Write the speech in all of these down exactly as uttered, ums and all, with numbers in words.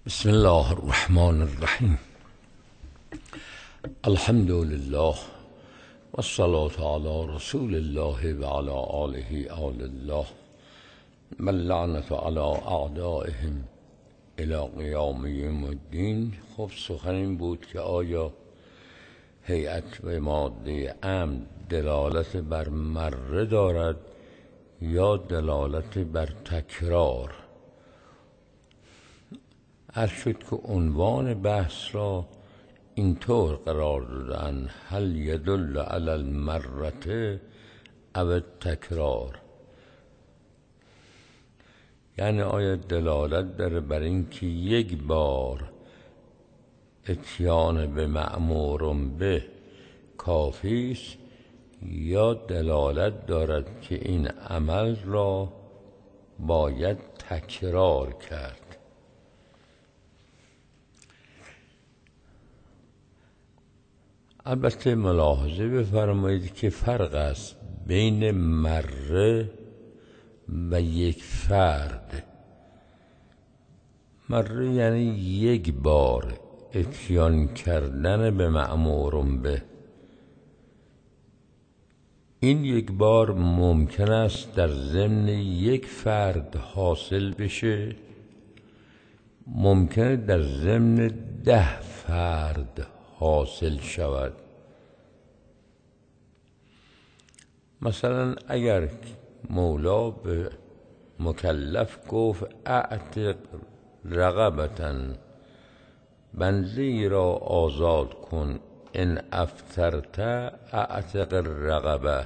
بسم الله الرحمن الرحیم. الحمد لله والصلاة على رسول الله و علی آله آل الله و اللعنة علی اعدائهم الی قیام یوم الدین. خب سخن این بود که آیا هیئت و ماده امر دلالت بر مره دارد یا دلالت بر تکرار؟ عرض شد که عنوان بحث را اینطور قرار دادن: هل یدل علی المرة او التکرار، یعنی آیا دلالت داره بر اینکه یک بار اتیان به مأمور به کافی است یا دلالت دارد که این عمل را باید تکرار کرد. البته ملاحظه بفرمایید که فرق است بین مره و یک فرد. مره یعنی یک بار اتیان کردن به مأمور به. این یک بار ممکن است در ضمن یک فرد حاصل بشه، ممکن در ضمن ده فرد حاصل شود. مثلا اگر مولا به مکلف گفت اعتق رقبة، بنده ای را آزاد کن، ان افطرت اعتق الرقبه،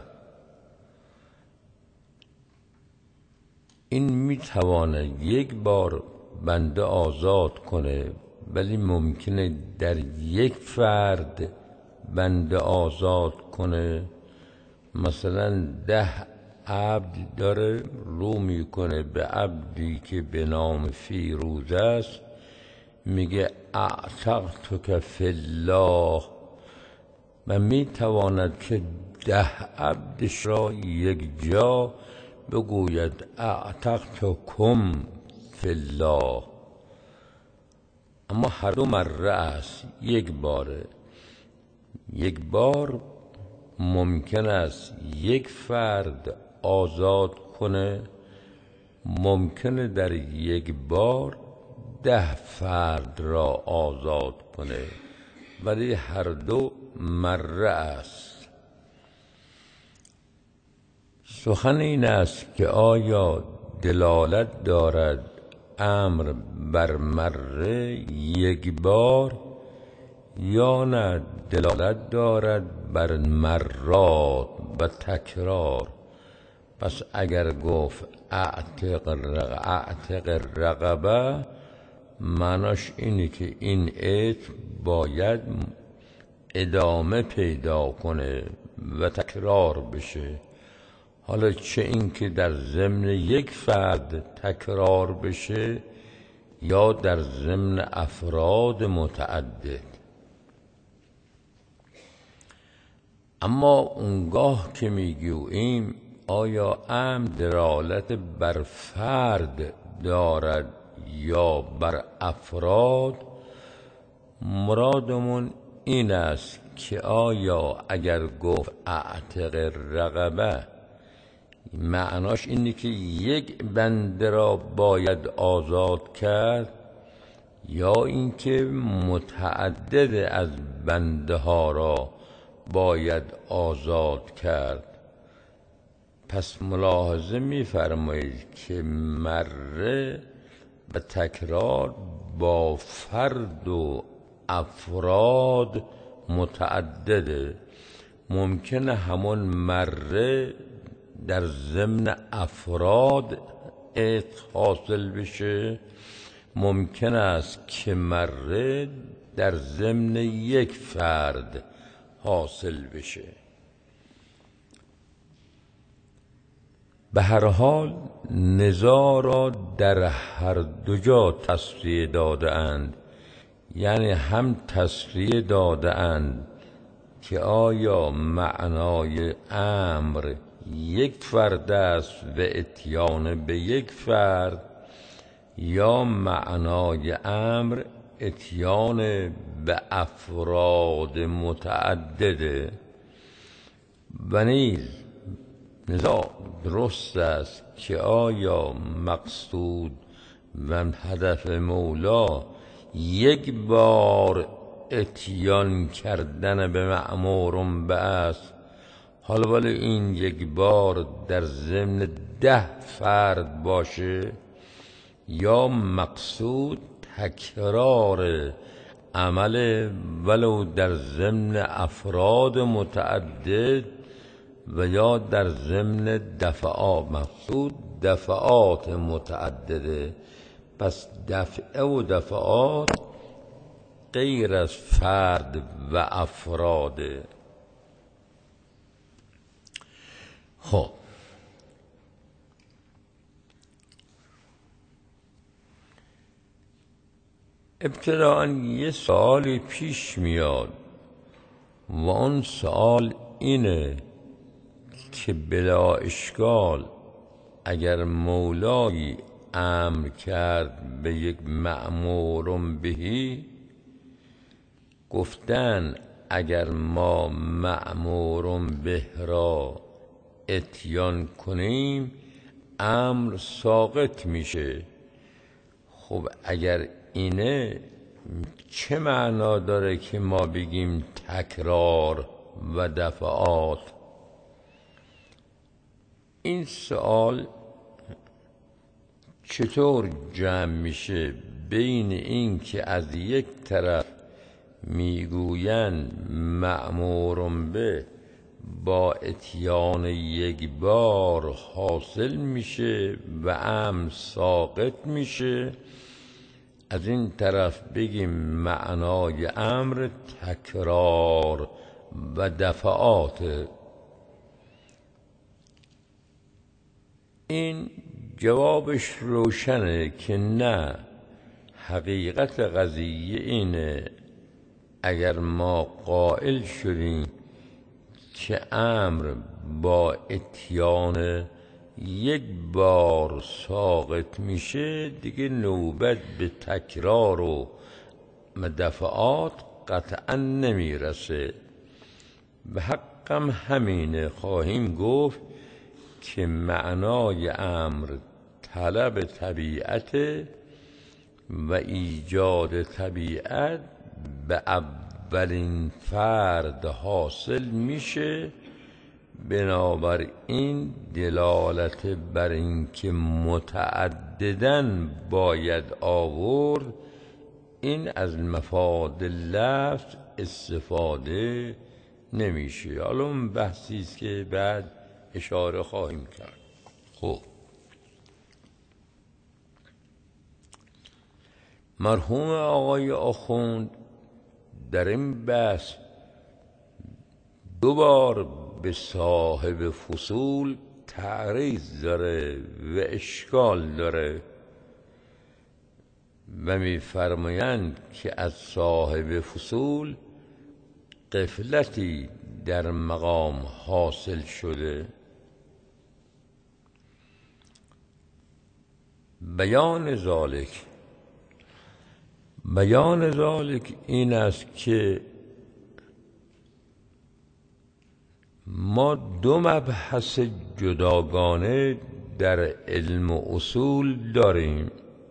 این میتواند یک بار بنده آزاد کنه، ولی ممکنه در یک فرد بنده آزاد کنه. مثلا ده عبد داره، رو میکنه به عبدی که به نام فیروز است، میگه اعتقتک فی الله، و میتواند که ده عبدش را یک جا بگوید اعتقتکم فی الله، اما هر دو مره است، یک باره. یک بار ممکن است یک فرد آزاد کنه، ممکنه در یک بار ده فرد را آزاد کنه، ولی هر دو مره است. سخن این است که آیا دلالت دارد امر بر مره یک بار یا نه دلالت دارد بر مرات و تکرار؟ پس اگر گفت اعتق الرقبه، معناش اینه که این عتق باید ادامه پیدا کنه و تکرار بشه. حالا چه این که در ضمن یک فرد تکرار بشه یا در ضمن افراد متعدد. اما اونگاه که میگوییم آیا امر دلالت بر فرد دارد یا بر افراد، مرادمون این است که آیا اگر گفت اعتق الرقبه، معناش اینه که یک بنده را باید آزاد کرد یا اینکه متعدد از بنده ها را باید آزاد کرد؟ پس ملاحظه می‌فرمایید که مره و تکرار با فرد و افراد متعدده. ممکنه همون مره در ضمن افراد عتق حاصل بشه، ممکن است که مره در ضمن یک فرد حاصل بشه. به هر حال نزاع را در هر دو جا تصریح داده اند، یعنی هم تصریح داده اند که آیا معنای امر یک فرد است و اتیان به یک فرد، یا معنای امر اتیان به افراد متعدده و نیز نزاع درست است که آیا مقصود و هدف مولا یک بار اتیان کردن به مأمور به است، حالا ولی این یک بار در ضمن ده فرد باشه، یا مقصود تکرار عمل ولو در ضمن افراد متعدد و یا در ضمن دفعات. مقصود دفعات متعدده، پس دفعه و دفعات غیر از فرد و افراده. خب ابتداءً یه سوالی پیش میاد و اون سوال اینه که بلا اشکال اگر مولایی امر کرد به یک مأمور بهی، گفتن اگر ما مأمور به را اتیان کنیم امر ساقط میشه. خب اگر اینه چه معنا داره که ما بگیم تکرار و دفعات؟ این سوال چطور جمع میشه بین این که از یک طرف میگویند مأمور به با اتیان یک بار حاصل میشه و امر ساقط میشه، از این طرف بگیم معنای امر تکرار و دفعات؟ این جوابش روشنه که نه، حقیقت قضیه اینه اگر ما قائل شدیم که امر با اتیان یک بار ساقط میشه، دیگه نوبت به تکرار و دفعات قطعا نمیرسه. به حقم همینه، خواهیم گفت که معنای امر طلب طبیعت و ایجاد طبیعت به اولین فرد حاصل میشه، بنابراین دلالت بر این که متعدداً باید آورد، این از مفاد لفظ استفاده نمیشه. حالا اون بحثی است که بعد اشاره خواهیم کرد. خب مرحوم آقای آخوند در این بحث دو بار به صاحب فصول تعریض داره و اشکال داره و می‌فرمایند که از صاحب فصول غفلتی در مقام حاصل شده. بیان ذالک بیان ذالک این است که ما دو مبحث جداگانه در علم و اصول داریم.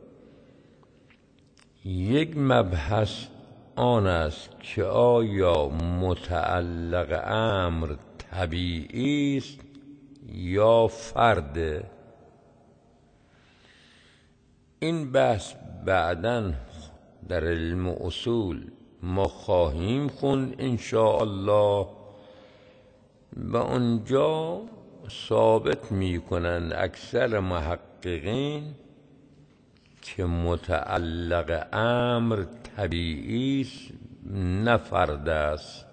یک مبحث آن است که آیا متعلق امر طبیعی است یا فرد. این بحث بعداً در علم و اصول ما خواهیم خوند ان شاء الله و اونجا ثابت میکنند اکثر محققین که متعلق امر طبیعی است نه فرد است.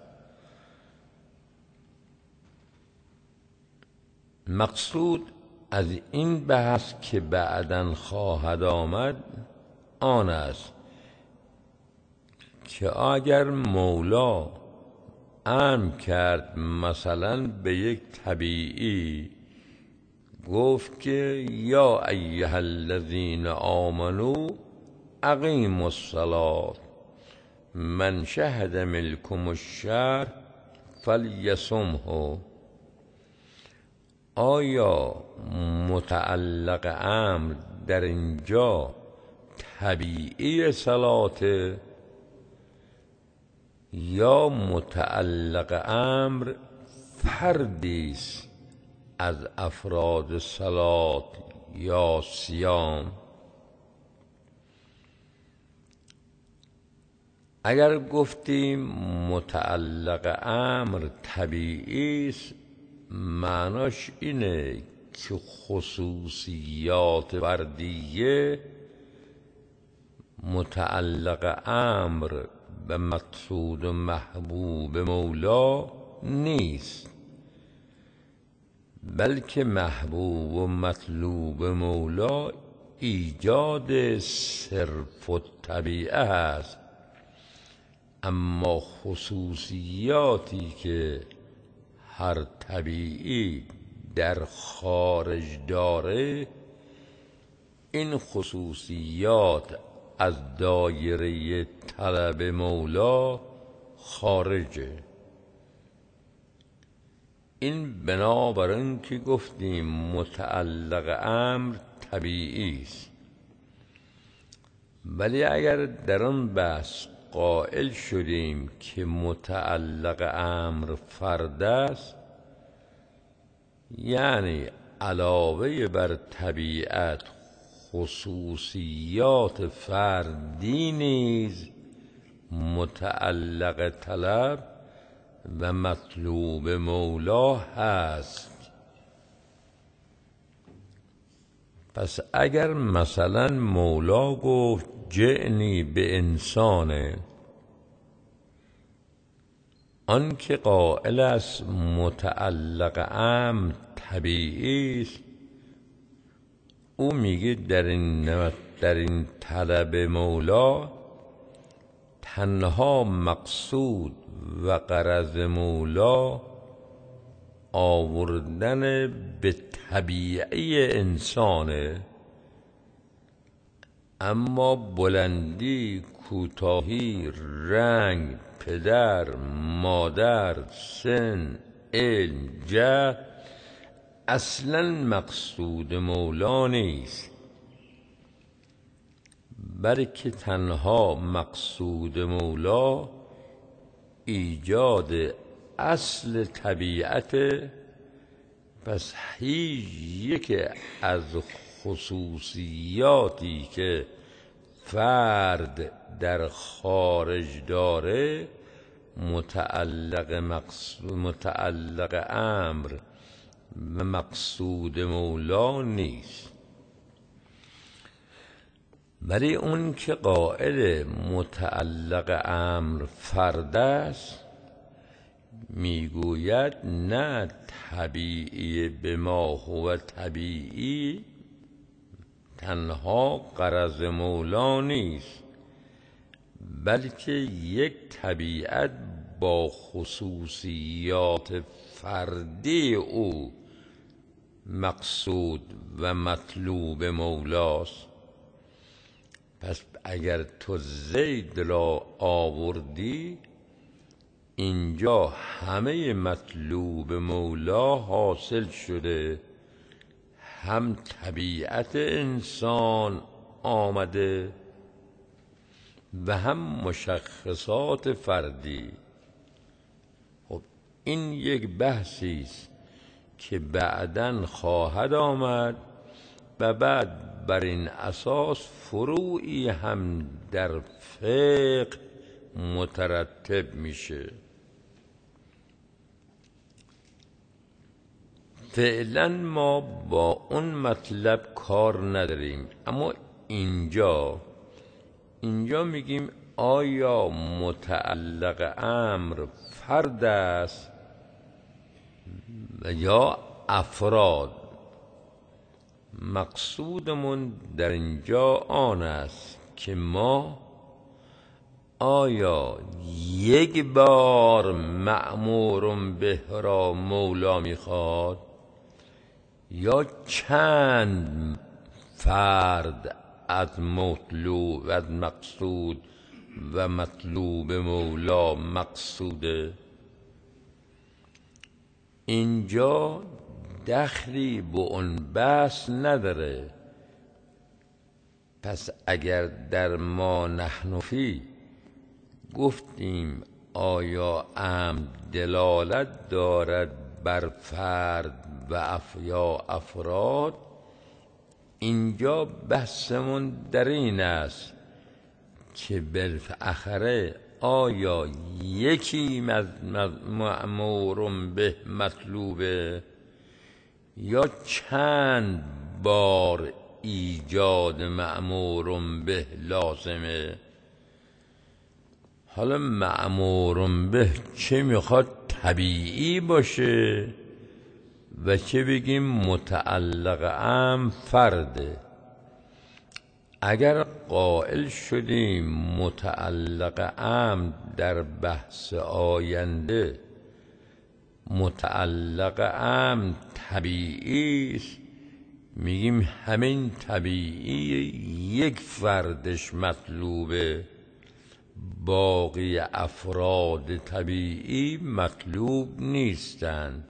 مقصود از این بحث که بعداً خواهد آمد آن است که اگر مولا امر کرد مثلا به یک طبیعی گفت که یا ایها الذین آمنوا اقیموا الصلاة من شهد منکم الشهر فلیصمه. آیا متعلق امر در اینجا طبیعی صلاته یا متعلق امر فردی است از افراد صلات یا صیام؟ اگر گفتیم متعلق امر طبیعی است، معناش اینه که خصوصیات فردیه متعلق امر به مقصود و محبوب مولا نیست، بلکه محبوب و مطلوب مولا ایجاد صرف الطبیعه است. اما خصوصیاتی که هر طبیعی در خارج داره، این خصوصیات از دایره طلب مولا خارجه. این بنابر این که گفتیم متعلق امر طبیعی است. ولی اگر در آن بحث قائل شدیم که متعلق امر فرد است، یعنی علاوه بر طبیعت خصوصیات فردی نیز متعلق طلب و مطلوب مولا هست. پس اگر مثلا مولا گفت جئنی به انسانه، آن که قائل است متعلق امر طبیعی است، او میگه در این در این طلب مولا تنها مقصود و غرض مولا آوردن به طبیعی انسانه، اما بلندی، کوتاهی، رنگ، پدر، مادر، سن، علم، جهل اصلا مقصود مولا نیست، بلکه تنها مقصود مولا ایجاد اصل طبیعت. پس هیچ یک از خصوصیاتی که فرد در خارج داره متعلق مقصود متعلق امر و مقصود مولا نیست. ولی اون که قائل متعلق امر فرد است میگوید نه، طبیعی به ما هو طبیعی تنها غرض مولا نیست، بلکه یک طبیعت با خصوصیات فردی او مقصود و مطلوب مولاست. پس اگر تو زید را آوردی، اینجا همه مطلوب مولا حاصل شده، هم طبیعت انسان آمده و هم مشخصات فردی. خب این یک بحثی است که بعداً خواهد آمد و بعد بر این اساس فروعی هم در فقه مترتب میشه. فعلا ما با اون مطلب کار نداریم، اما اینجا اینجا میگیم آیا متعلق امر فرد است و یا افراد؟ مقصودمون در اینجا آن است که ما آیا یک بار مأمور به را مولا میخواد یا چند فرد از مطلوب و از مقصود و مطلوب مولا مقصوده. اینجا دخلی به اون بحث نداره. پس اگر در ما نحن فی گفتیم آیا امر دلالت دارد بر فرد و اف یا افراد، اینجا بحثمون در این است که بالاخره آیا یکی مأمور به مطلوبه یا چند بار ایجاد مأمور به لازمه؟ حالا مأمور به چه میخواد طبیعی باشه و چه بگیم متعلق ام فرده. اگر قائل شدیم متعلق ام در بحث آینده متعلق ام طبیعی است، میگیم همین طبیعی یک فردش مطلوبه، باقی افراد طبیعی مطلوب نیستند.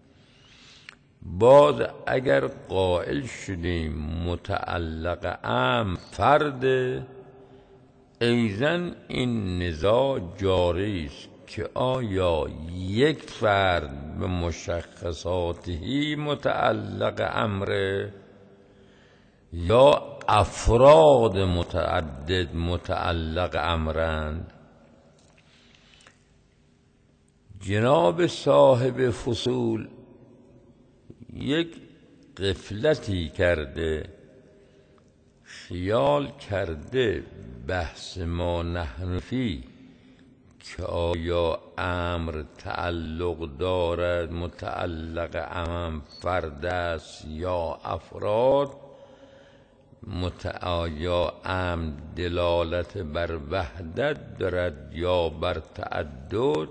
باز اگر قائل شدیم متعلق ام فرد، ایضاً این نزاع جاری است که آیا یک فرد به مشخصاتی متعلق امره یا افراد متعدد متعلق امرند. جناب صاحب فصول یک غفلتی کرده، خیال کرده بحث ما نحن فی که آیا امر تعلق دارد متعلق ام فرد است یا افراد، آیا امر دلالت بر وحدت دارد یا بر تعدد.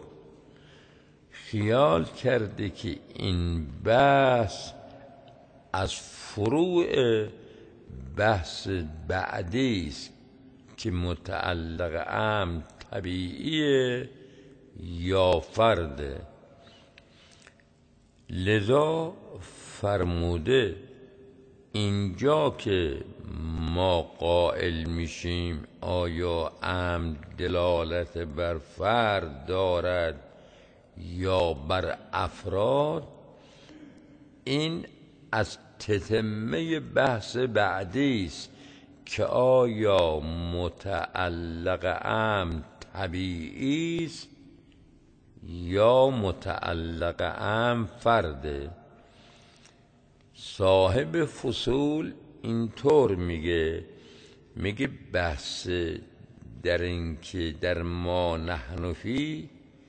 خیال کرده که این بحث از فروع بحث بعدی است که متعلق ام طبیعیه یا فرده. لذا فرموده اینجا که ما قائل میشیم آیا امر دلالت بر فرد دارد یا بر افراد، این از تتمه بحث بعدی است که آیا متعلق ام طبیعی است یا متعلق ام فرده. صاحب فصول اینطور میگه میگه بحث در این که در ما نحن فی،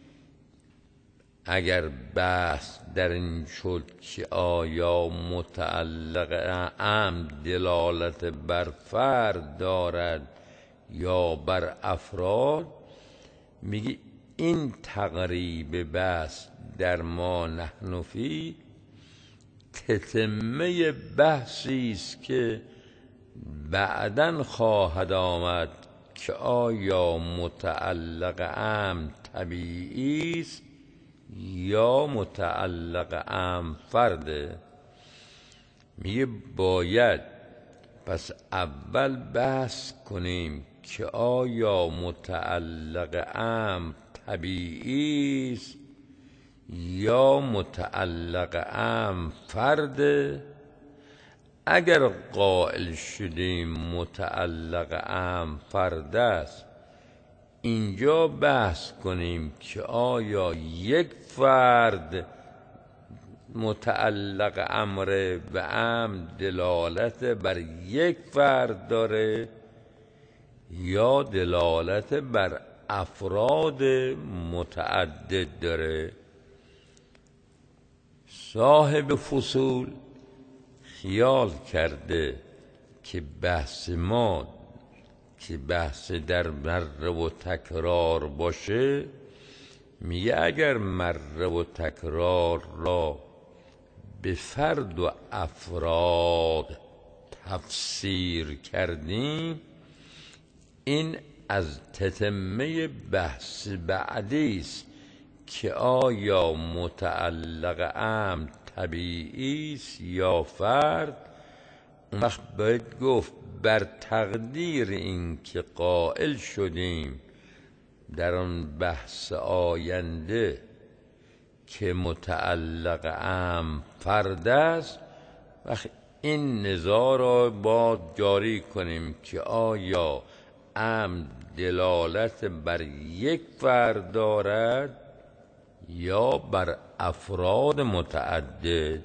اگر بحث در این شد که آیا متعلق ام دلالت بر فرد دارد یا بر افراد، میگه این تقریب بحث در ما نحن فی تتمه بحثی است که بعداً خواهد آمد که آیا متعلق ام طبیعی است یا متعلق ام فرده. میگه باید پس اول بحث کنیم که آیا متعلق ام طبیعی است یا متعلق ام فرده. اگر قائل شدیم متعلق ام فرد است، اینجا بحث کنیم که آیا یک فرد متعلق امر و ام دلالت بر یک فرد داره یا دلالت بر افراد متعدد داره. صاحب فصول خیال کرده که بحث ما که بحث در مره و تکرار باشه، میگه اگر مره و تکرار را به فرد و افراد تفسیر کردیم، این از تتمه بحث بعدی است که آیا متعلق امر طبیعی است یا فرد. اون وقت باید گفت بر تقدیر این که قائل شدیم در آن بحث آینده که متعلق امر فرد است، وقت این نزاع را باید جاری کنیم که آیا امر دلالت بر یک فرد دارد یا بر افراد متعدد.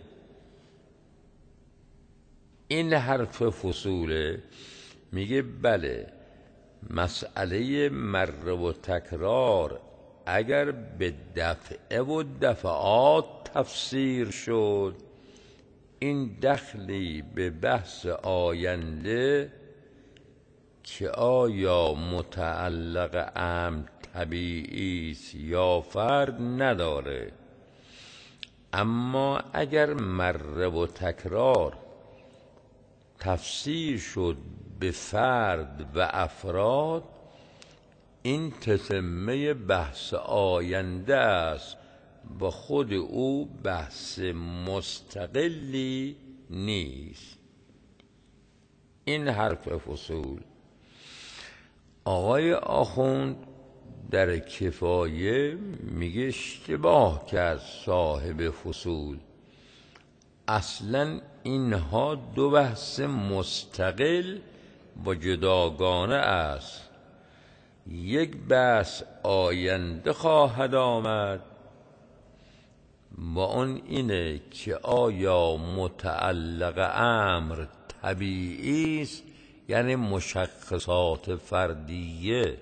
این حرف فصوله میگه بله، مسئله مره و تکرار اگر به دفعه و دفعات تفسیر شد، این دخلی به بحث آینده که آیا متعلق امر طبیعی است یا فرد نداره. اما اگر مره و تکرار تفسیر شد به فرد و افراد، این تتمه بحث آینده است و خود او بحث مستقلی نیست. این حرف فصول. آقای آخوند در کفایه میگه اشتباه کرد صاحب فصول، اصلا اینها دو بحث مستقل و جداگانه است. یک بحث آینده خواهد آمد و اون اینه که آیا متعلق امر طبیعی است، یعنی مشخصات فردیه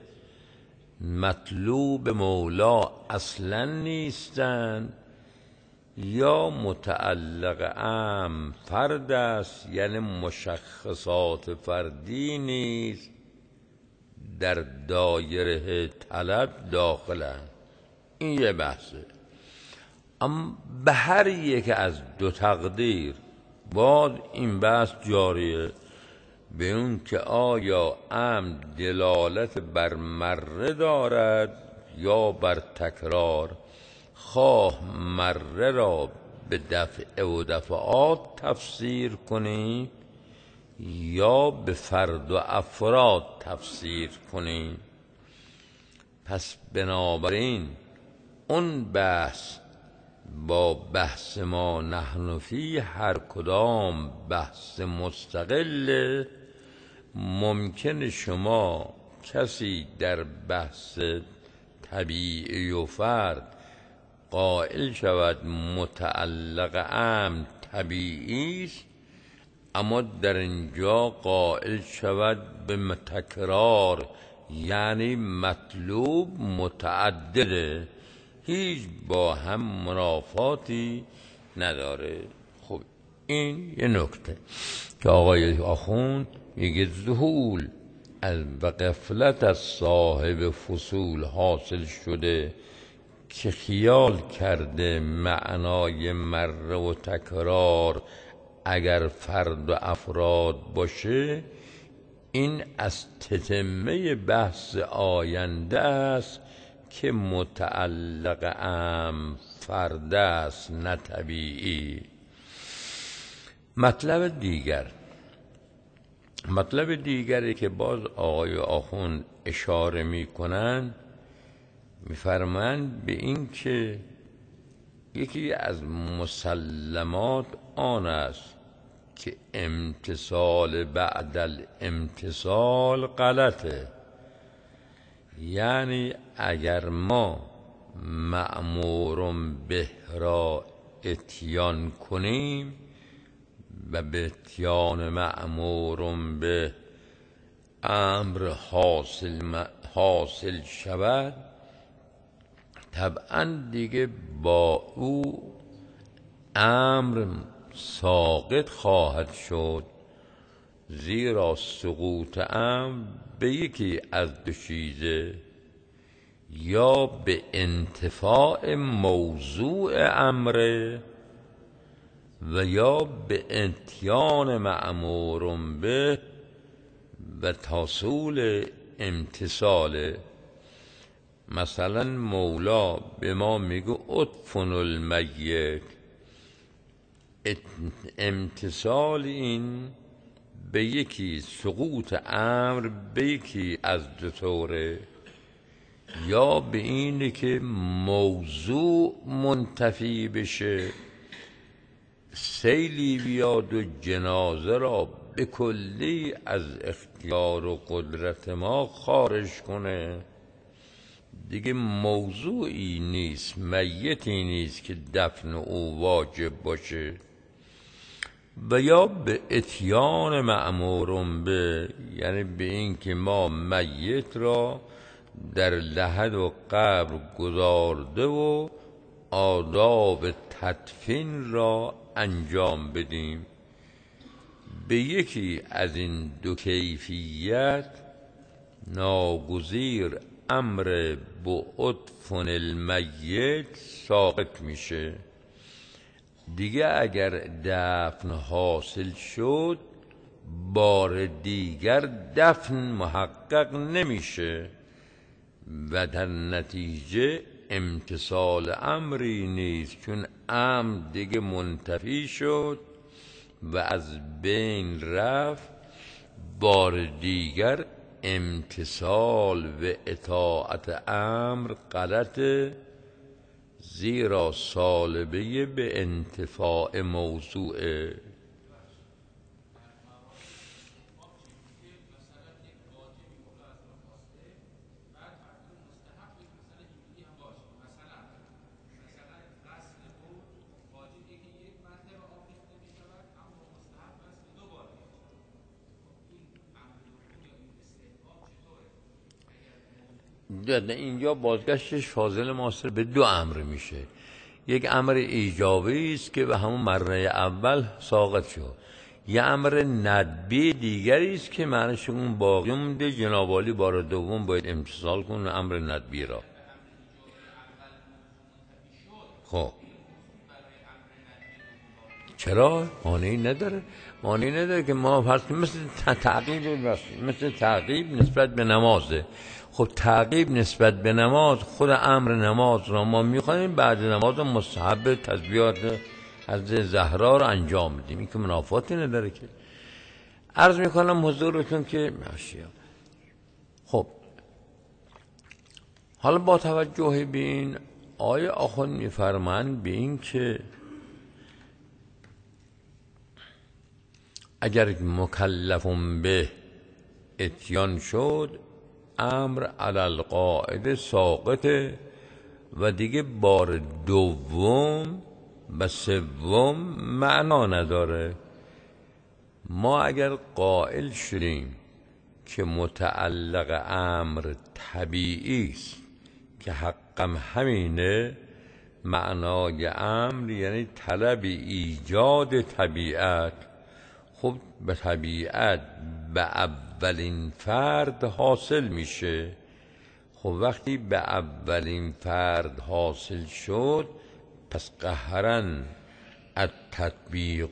مطلوب مولا اصلا نیستند، یا متعلق امر فرد است یعنی مشخصات فردی نیست در دایره طلب داخلند. این یه بحثه. اما به هر یک از دو تقدیر باید این بحث جاریه، به اون که آیا امر دلالت بر مره دارد یا بر تکرار. خواه مره را به دفعه و دفعات تفسیر کنی یا به فرد و افراد تفسیر کنی. پس بنابراین اون بحث با بحث ما نحن فی هر کدام بحث مستقل. ممکن شما کسی در بحث طبیعی و فرد قائل شود متعلق امر طبیعی است، اما در اینجا قائل شود به تکرار، یعنی مطلوب متعدده، هیچ با هم منافاتی نداره. خب این یه نکته که آقای آخوند میگه ذهول و غفلت از صاحب فصول حاصل شده که خیال کرده معنای مره و تکرار اگر فرد و افراد باشه، این از تتمه بحث آینده است که متعلق امر فرد است نه طبیعی. مطلب دیگر مطلب دیگری که باز آقای آخوند اشاره می کنند، می‌فرمایند به این که یکی از مسلمات آن است که امتصال بعد الامتصال غلطه. یعنی اگر ما مأمور به را اتیان کنیم و به اتیان مأمور به امر حاصل حاصل شود، طبعا دیگه با او امر ساقط خواهد شد، زیرا سقوط امر به یکی از دو چیزه، یا به انتفاع موضوع امره و یا به اتیان مأمور به و تحصول امتثال. مثلا مولا به ما میگه ادفن المیت، امتثال این به یکی سقوط امر به یکی از دو طوره، یا به اینه که موضوع منتفی بشه، سیلی بیاد و جنازه را به کلی از اختیار و قدرت ما خارج کنه، دیگه موضوعی نیست، میتی نیست که دفن او واجب باشه. و یا به اتیان مأمور به، یعنی به این که ما میت را در لحد و قبر گذارده و آداب تدفین را انجام بدیم. به یکی از این دو کیفیت ناگزیر امر بادفن المیت ساقط میشه. دیگه اگر دفن حاصل شد بار دیگر دفن محقق نمیشه و در نتیجه امتثال امری نیست، چون امر دیگه منتفی شد و از بین رفت. بار دیگر امتثال و اطاعت امر غلطه، زیرا سالبه به انتفاع موضوعه. اینجا بازگشتش فاضل معاصر به دو امر میشه. یک امر ایجابی است که به همون مرحله اول ساقط شد، یه امر ندبی دیگری است که معنیش اون باقی مونده، جناب عالی بار دوم باید امتثال کنه امر ندبی را. خب چرا؟ مانعی نداره، مانعی نداره که ما فرض مثل تعقیب مثل تعقیب نسبت به نمازه. خب تعقیب نسبت به نماز، خود امر نماز را ما میخوانیم، بعد نماز مستحب تسبیحات حضرت زهرا را انجام بدیم، این که منافاتی نداره که. عرض میکنم حضورتون که ماشیه. خب حالا با توجه به این آیه آخوند میفرمایند به این که اگر مکلفون به اتیان شد امر علی القاعده ساقطه و دیگه بار دوم و سوم معنا نداره. ما اگر قائل شدیم که متعلق امر طبیعی است که حقم همینه، معنای امر یعنی طلب ایجاد طبیعت. خب به طبیعت به اولین فرد حاصل میشه. خب وقتی به اولین فرد حاصل شد پس قهرن التطبیق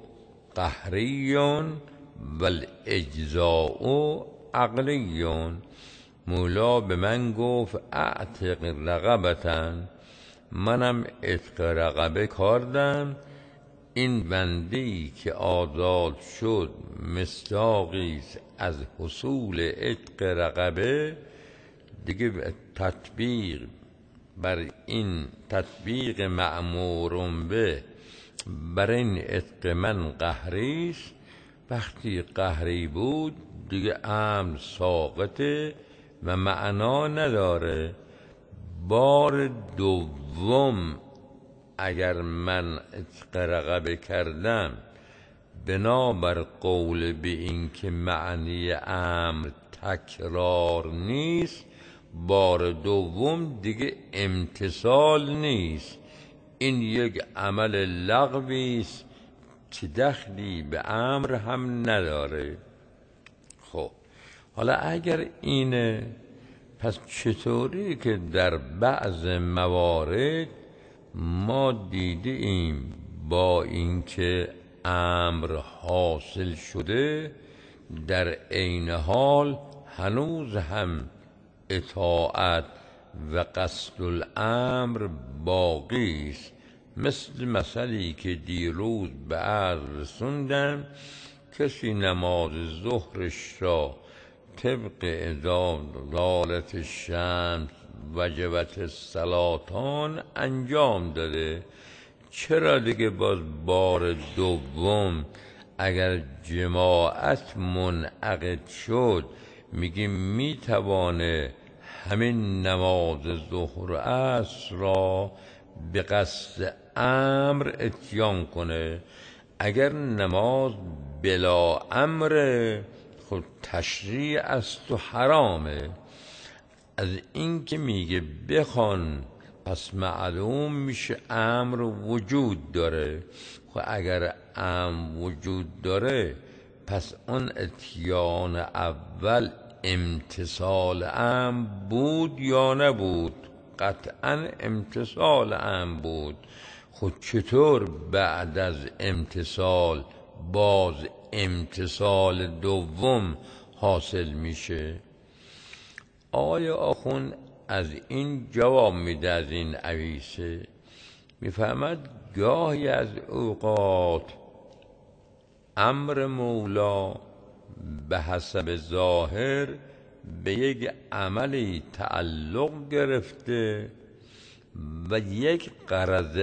قهریون و الاجزاء عقلیون. مولا به من گفت اعتق رقبتن، منم عتق رقبه کردم. این بنده‌ای که آزاد شد مصداقی از حصول عتق رقبه، دیگه تطبیق بر این تطبیق مأمور به بر این عتق من قهری است. وقتی قهری بود دیگه امر ساقطه و معنا نداره. بار دوم اگر من عتق رقبه کردم بنابر قول به این که معنی امر تکرار نیست، بار دوم دیگه امتثال نیست، این یک عمل لغوی است که دخلی به امر هم نداره. خب حالا اگر اینه، پس چطوری که در بعض موارد ما دیدیم با اینکه امر حاصل شده در عین حال هنوز هم اطاعت و قصد الامر باقی است. مثل مثلی که دیروز به عرض رسوندم، کسی نماز ظهرش را طبق اذا زالت الشمس وجبت الصلاتان انجام داده، چرا دیگه باز بار دوم اگر جماعت منعقد شد میگیم میتوانه همین نماز ظهر و عصر را به قصد امر اتیان کنه؟ اگر نماز بلا امر خود تشریع است و حرامه. از این که میگه بخوان پس معلوم میشه امر وجود داره. خب اگر امر وجود داره پس اون اتیان اول امتثال امر بود یا نبود؟ قطعا امتثال امر بود. خود چطور بعد از امتثال باز امتثال دوم حاصل میشه؟ آقای آخوند از این جواب میده، از این عویسه میفهمد گاهی از اوقات امر مولا به حسب ظاهر به یک عملی تعلق گرفته و یک غرض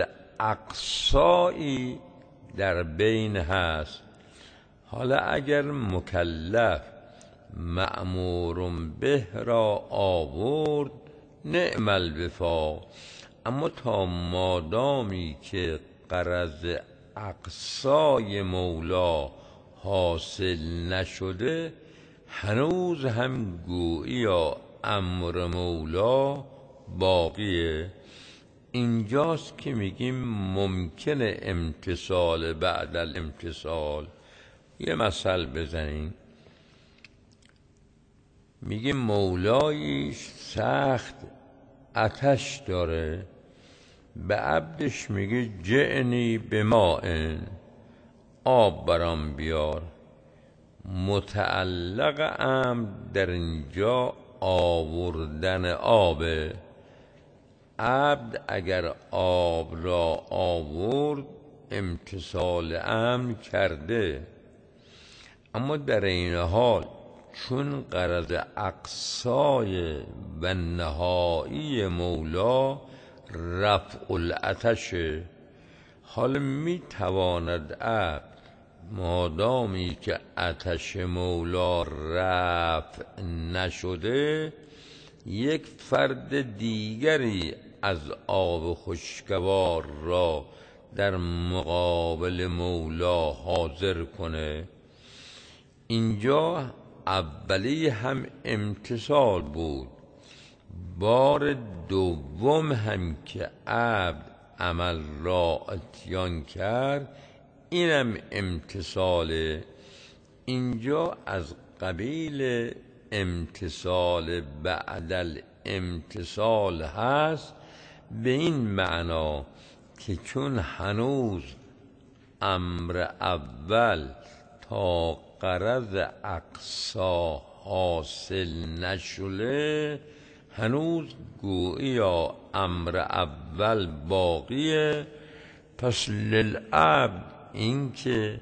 اقصایی در بین هست. حالا اگر مکلف مأمور به را آورد نعم الوفاق، اما تا مادامی که غرض اقصای مولا حاصل نشده هنوز هم گویی امر مولا باقیه. اینجاست که میگیم ممکن امتثال بعد الامتثال. یه مثل بزنیم، میگیم مولاییش سخت آتش داره، به عبدش میگه جعنی به ماء، آب برام بیار. متعلق امر در اینجا آوردن آبه. عبد اگر آب را آورد امتثال امر کرده، اما در این حال چون غرض اقصای و نهایی مولا رفع العطش، حال می تواند عبد مادامی که عطش مولا رفع نشده یک فرد دیگری از آب خوشگوار را در مقابل مولا حاضر کنه. اینجا اولی هم امتثال بود، بار دوم هم که عبد عمل را اتیان کرد اینم امتثاله. اینجا از قبیل امتثال بعد الامتثال هست، به این معنا که چون هنوز امر اول تا غرض اقصا حاصل نشده هنوز گویی امر اول باقیه. پس للعبد این که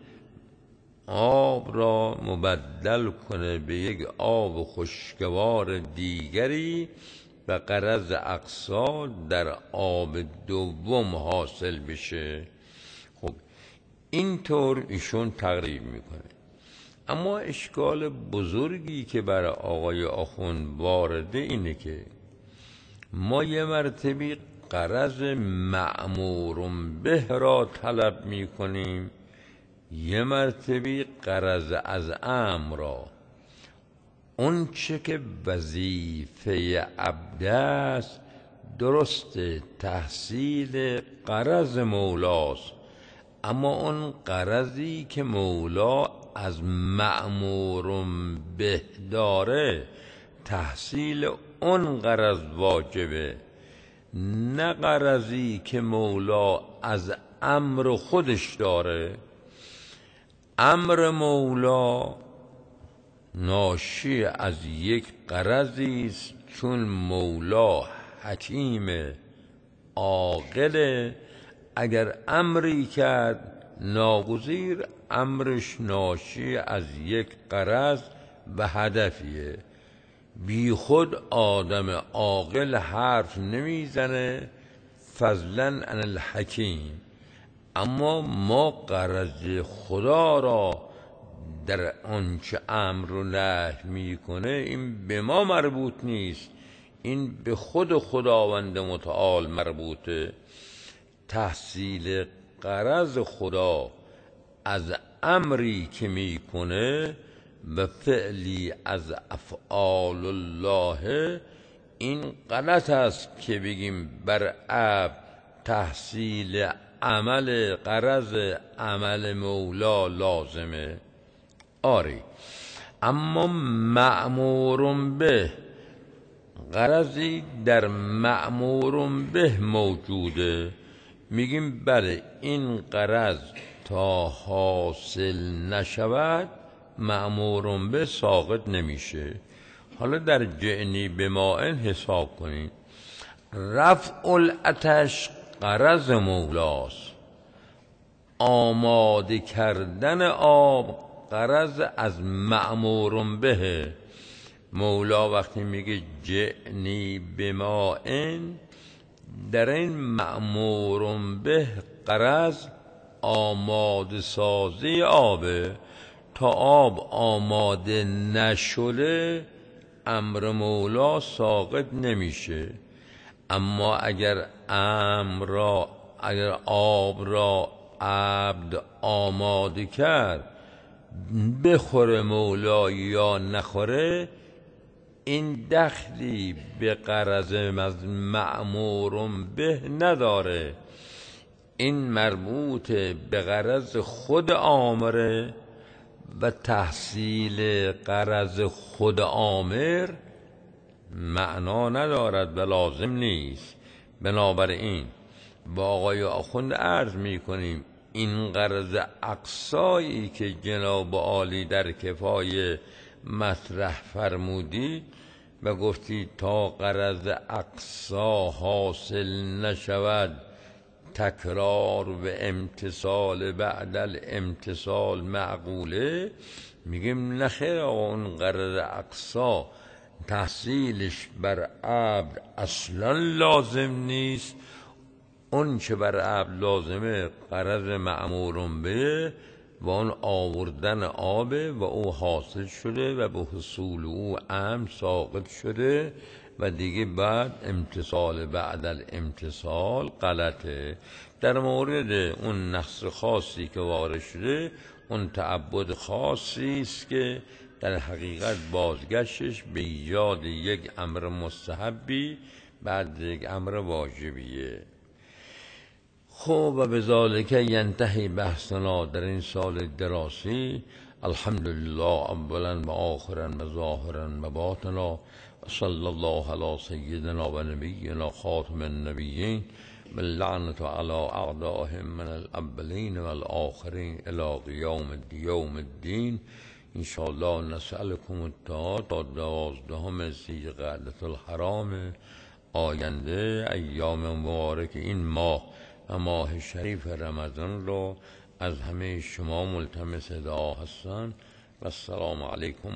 آب را مبدل کنه به یک آب خوشگوار دیگری و غرض اقصا در آب دوم حاصل بشه. خب اینطور ایشون تقریب میکنه. اما اشکال بزرگی که برای آقای آخوند وارده اینه که ما یه مرتبه غرض مأمور به را طلب میکنیم، یه مرتبه غرض از امر را. اون چه که وظیفه عبد است درست تحصیل غرض مولاست، اما اون غرضی که مولا از مأمور به داره تحصیل اون غرض واجبه، نه غرضی که مولا از امر خودش داره. امر مولا ناشی از یک غرضی است، چون مولا حکیم عاقل. اگر امری کرد ناگزیر، امرش ناشی از یک غرض و هدفیه. بی خود آدم عاقل حرف نمیزنه، فضلا عن الحکیم. اما ما غرض خدا را در آنچه امر و نهی میکنه این به ما مربوط نیست، این به خود خداوند متعال مربوطه. تحصیل غرض خدا از امری که میکنه و فعلی از افعال الله، این غلط است که بگیم بر عبد تحصیل عمل غرض عمل مولا لازمه. آری، اما مأمور به غرضی در مأمور به موجوده، میگیم بله این غرض تا حاصل نشود مأمور به ساقط نمیشه. حالا در جعنی بمائن حساب کنید. رفع العطش غرض مولاست، آماده کردن آب غرض از مأمور به. مولا وقتی میگه جعنی بمائن، در این مأمور به غرض آماده سازی آبه. تا آب آماده نشده امر مولا ساقط نمیشه. اما اگر امر را اگر آب را عبد آماده کرد، بخوره مولا یا نخوره، این دخلی به غرض از مأمور به نداره. این مربوط به غرض خود آمره و تحصیل غرض خود آمر معنا ندارد و لازم نیست. بنابراین با آقای آخوند عرض می کنیم این غرض اقصایی که جناب عالی در کفایه مطرح فرمودید و گفتید تا غرض اقصا حاصل نشود تکرار و امتصال بعد الامتصال معقوله، میگیم نخیر آقا، اون غرض اقصا تحصیلش بر عبد اصلا لازم نیست. اون چه بر عبد لازمه غرض مأمور به و اون آوردن آبه و او حاصل شده و به حصول او امر ساقط شده و دیگه بعد امتصال بعد الامتصال غلطه. در مورد اون نقص خاصی که وارد شده، اون تعبد خاصی است که در حقیقت بازگشتش به ایجاد یک امر مستحبی بعد یک امر واجبیه. خب و بذالک ینتهی بحثنا در این سال دراسی. الحمدلله اولا و آخرا و ظاهرا و باطنا و صلی الله علی سیدنا و نبینا خاتم النبیین و اللعنة علی اعدائهم من الاولین و الاخرین الی قیام یوم الدین. انشاءالله نسألكم الدعا تا دوازدهم ذی قعدة الحرام آینده، ایام مبارک این ماه و ماه شریف رمضان رو از همه شما ملتمس دعا هستند. و السلام علیکم.